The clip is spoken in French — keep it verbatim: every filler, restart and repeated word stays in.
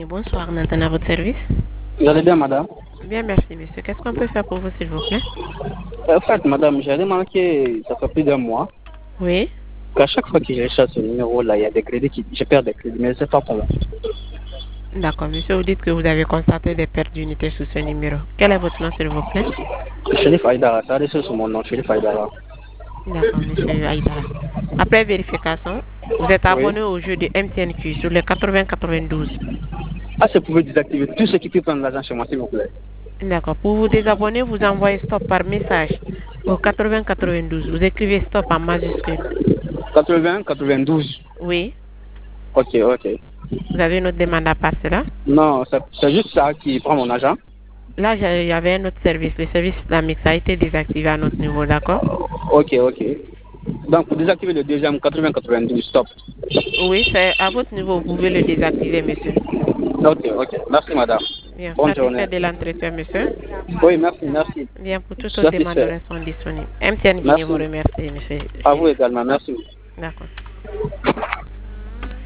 Bonsoir, Nathan, à votre service. Vous allez bien, madame? Bien, merci, monsieur. Qu'est-ce qu'on peut faire pour vous, s'il vous plaît? En fait, madame, j'ai remarqué, ça fait plus d'un mois, Oui. qu'à chaque fois que je recherche ce numéro-là, il y a des crédits qui... Je perds des crédits, mais je ne sais pas comment. D'accord, monsieur, vous dites que vous avez constaté des pertes d'unités sous ce numéro. Quel est votre nom, s'il vous plaît? Chérif Aïdara, ça reste sur mon nom, Chérif Aïdara. D'accord, monsieur Aïdara. Après vérification, vous êtes Oui. abonné au jeu de M T N Q sur le quatre-vingts quatre-vingt-douze. Ah, c'est pour désactiver tout ce qui peut prendre l'argent chez moi, s'il vous plaît. D'accord. Pour vous désabonner, vous envoyez stop par message au quatre-vingts quatre-vingt-douze. Vous écrivez stop en majuscule. quatre-vingts quatre-vingt-douze. Oui. Ok, ok. Vous avez une autre demande à part cela? Non, c'est c'est juste ça qui prend mon argent. Là, il y avait un autre service. Le service islamique, ça a été désactivé à notre niveau, d'accord? Ok, ok. Donc, pour désactiver le deuxième, quatre-vingts quatre-vingt-douze, stop. Oui, c'est à votre niveau, vous pouvez le désactiver, monsieur. Ok, ok. Merci, madame. Bien, Bonne journée. satisfait de l'entretien, monsieur. Oui, merci, merci. Bien, pour toute autre demande, nous Satisfait. restons disponibles. M T N Guinée Merci. vous remercie, monsieur. À vous également, merci. D'accord.